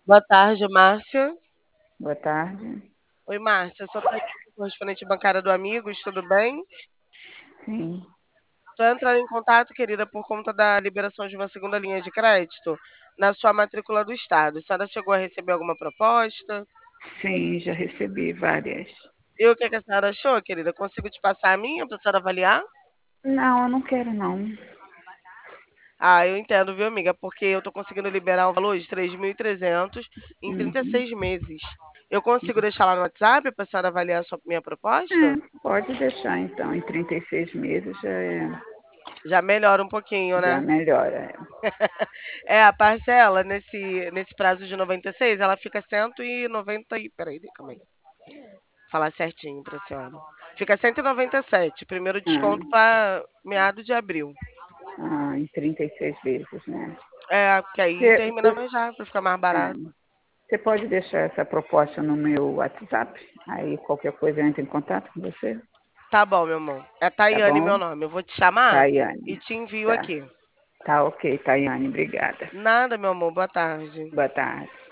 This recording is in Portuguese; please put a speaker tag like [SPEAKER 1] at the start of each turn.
[SPEAKER 1] Boa tarde, Márcia.
[SPEAKER 2] Boa tarde.
[SPEAKER 1] Oi, Márcia. Sou Thaís, correspondente bancária do Amigos, tudo bem?
[SPEAKER 2] Sim,
[SPEAKER 1] Estou entrando em contato, querida, por conta da liberação de uma segunda linha de crédito na sua matrícula do Estado. A senhora chegou a receber alguma proposta?
[SPEAKER 2] sim, já recebi várias.
[SPEAKER 1] E o que que a senhora achou, querida? Consigo te passar a minha para a senhora avaliar?
[SPEAKER 2] Não, eu não quero não.
[SPEAKER 1] Ah, eu entendo, viu, amiga? Porque eu estou conseguindo liberar um valor de 3.300 em
[SPEAKER 2] Uhum.
[SPEAKER 1] 36 meses. Eu consigo deixar lá no WhatsApp para a senhora avaliar a sua minha proposta?
[SPEAKER 2] Pode deixar então, em 36 meses
[SPEAKER 1] Já melhora um pouquinho,
[SPEAKER 2] já
[SPEAKER 1] né?
[SPEAKER 2] melhora.
[SPEAKER 1] É, a parcela nesse prazo de 96, ela fica 190 e peraí, calma aí. Falar certinho pra senhora. Fica 197, primeiro desconto
[SPEAKER 2] Ah,
[SPEAKER 1] para meado de abril.
[SPEAKER 2] em 36 vezes, né?
[SPEAKER 1] É, porque aí
[SPEAKER 2] Você,
[SPEAKER 1] termina
[SPEAKER 2] você,
[SPEAKER 1] mais rápido, pra ficar mais
[SPEAKER 2] é,
[SPEAKER 1] barato.
[SPEAKER 2] você pode deixar essa proposta no meu WhatsApp? Aí qualquer coisa eu entro em contato com você,
[SPEAKER 1] Tá bom, meu amor. É
[SPEAKER 2] tá
[SPEAKER 1] Tayane meu
[SPEAKER 2] bom?
[SPEAKER 1] nome. Eu vou te chamar e
[SPEAKER 2] Tayane.
[SPEAKER 1] te envio
[SPEAKER 2] Tá,
[SPEAKER 1] aqui.
[SPEAKER 2] tá ok, Tayane, obrigada.
[SPEAKER 1] Nada, meu amor. Boa tarde.
[SPEAKER 2] Boa tarde.